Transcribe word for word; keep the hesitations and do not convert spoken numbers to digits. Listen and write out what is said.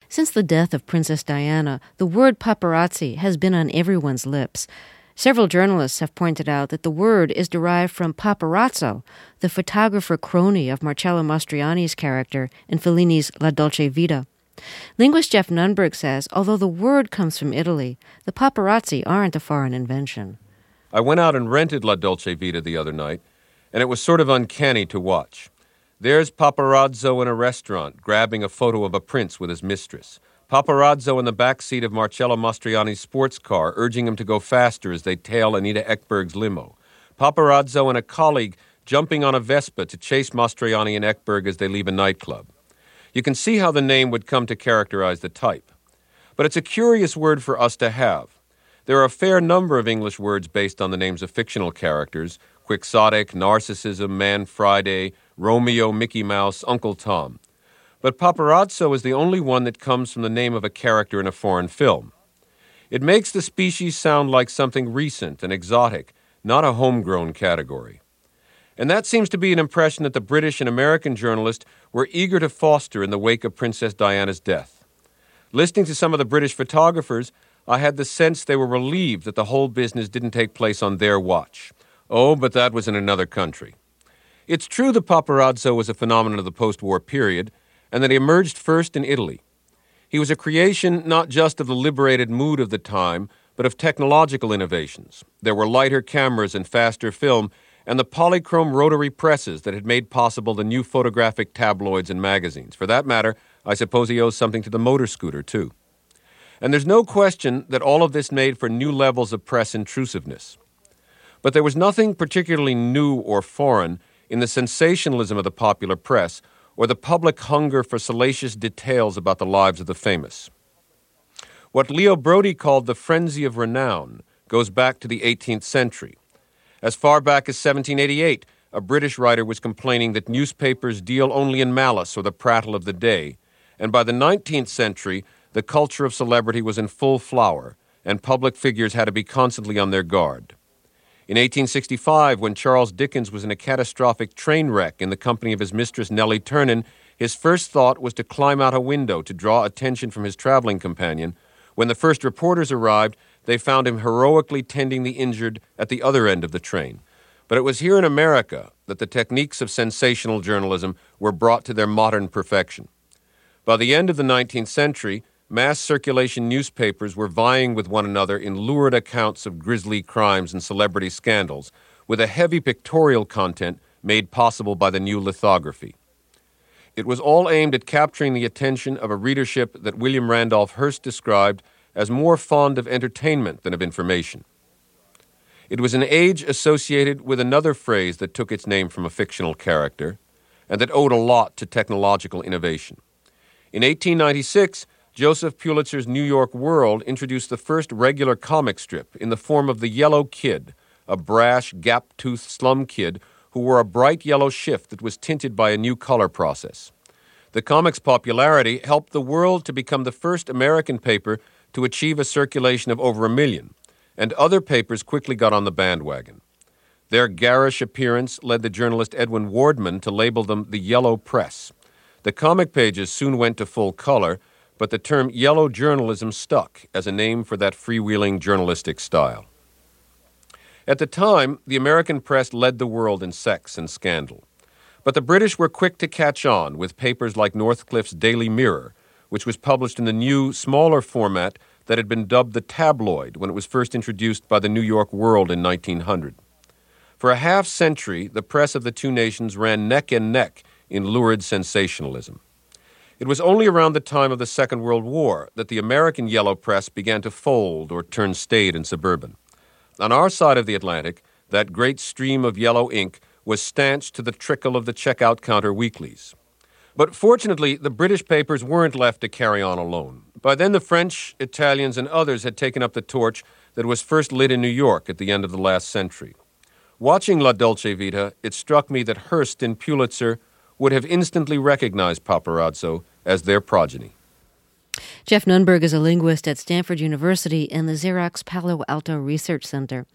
Since the death of Princess Diana, the word paparazzi has been on everyone's lips. Several journalists have pointed out that the word is derived from paparazzo, the photographer crony of Marcello Mastroianni's character in Fellini's La Dolce Vita. Linguist Jeff Nunberg says, although the word comes from Italy, the paparazzi aren't a foreign invention. I went out and rented La Dolce Vita the other night, and it was sort of uncanny to watch. There's paparazzo in a restaurant, grabbing a photo of a prince with his mistress. Paparazzo in the back seat of Marcello Mastroianni's sports car, urging him to go faster as they tail Anita Ekberg's limo. Paparazzo and a colleague jumping on a Vespa to chase Mastroianni and Ekberg as they leave a nightclub. You can see how the name would come to characterize the type. But it's a curious word for us to have. There are a fair number of English words based on the names of fictional characters: Quixotic, Narcissism, Man Friday, Romeo, Mickey Mouse, Uncle Tom. But paparazzo is the only one that comes from the name of a character in a foreign film. It makes the species sound like something recent and exotic, not a homegrown category. And that seems to be an impression that the British and American journalists were eager to foster in the wake of Princess Diana's death. Listening to some of the British photographers, I had the sense they were relieved that the whole business didn't take place on their watch. Oh, but that was in another country. It's true the paparazzo was a phenomenon of the post-war period, and that he emerged first in Italy. He was a creation not just of the liberated mood of the time, but of technological innovations. There were lighter cameras and faster film, and the polychrome rotary presses that had made possible the new photographic tabloids and magazines. For that matter, I suppose he owes something to the motor scooter, too. And there's no question that all of this made for new levels of press intrusiveness. But there was nothing particularly new or foreign in the sensationalism of the popular press, or the public hunger for salacious details about the lives of the famous. What Leo Brody called the frenzy of renown goes back to the eighteenth century. As far back as seventeen eighty-eight, a British writer was complaining that newspapers deal only in malice or the prattle of the day, and by the nineteenth century, the culture of celebrity was in full flower, and public figures had to be constantly on their guard. In eighteen sixty-five, when Charles Dickens was in a catastrophic train wreck in the company of his mistress Nellie Ternan, his first thought was to climb out a window to draw attention from his traveling companion. When the first reporters arrived, they found him heroically tending the injured at the other end of the train. But it was here in America that the techniques of sensational journalism were brought to their modern perfection. By the end of the nineteenth century, mass circulation newspapers were vying with one another in lurid accounts of grisly crimes and celebrity scandals, with a heavy pictorial content made possible by the new lithography. It was all aimed at capturing the attention of a readership that William Randolph Hearst described as more fond of entertainment than of information. It was an age associated with another phrase that took its name from a fictional character, and that owed a lot to technological innovation. In eighteen ninety-six, Joseph Pulitzer's New York World introduced the first regular comic strip in the form of the Yellow Kid, a brash, gap-toothed slum kid who wore a bright yellow shift that was tinted by a new color process. The comic's popularity helped the World to become the first American paper to achieve a circulation of over a million, and other papers quickly got on the bandwagon. Their garish appearance led the journalist Edwin Wardman to label them the Yellow Press. The comic pages soon went to full color, but the term yellow journalism stuck as a name for that freewheeling journalistic style. At the time, the American press led the world in sex and scandal. But the British were quick to catch on with papers like Northcliffe's Daily Mirror, which was published in the new, smaller format that had been dubbed the tabloid when it was first introduced by the New York World in nineteen hundred. For a half century, the press of the two nations ran neck and neck in lurid sensationalism. It was only around the time of the Second World War that the American yellow press began to fold or turn staid and suburban. On our side of the Atlantic, that great stream of yellow ink was stanched to the trickle of the checkout counter weeklies. But fortunately, the British papers weren't left to carry on alone. By then, the French, Italians, and others had taken up the torch that was first lit in New York at the end of the last century. Watching La Dolce Vita, it struck me that Hearst and Pulitzer would have instantly recognized paparazzo as their progeny. Jeff Nunberg is a linguist at Stanford University and the Xerox Palo Alto Research Center.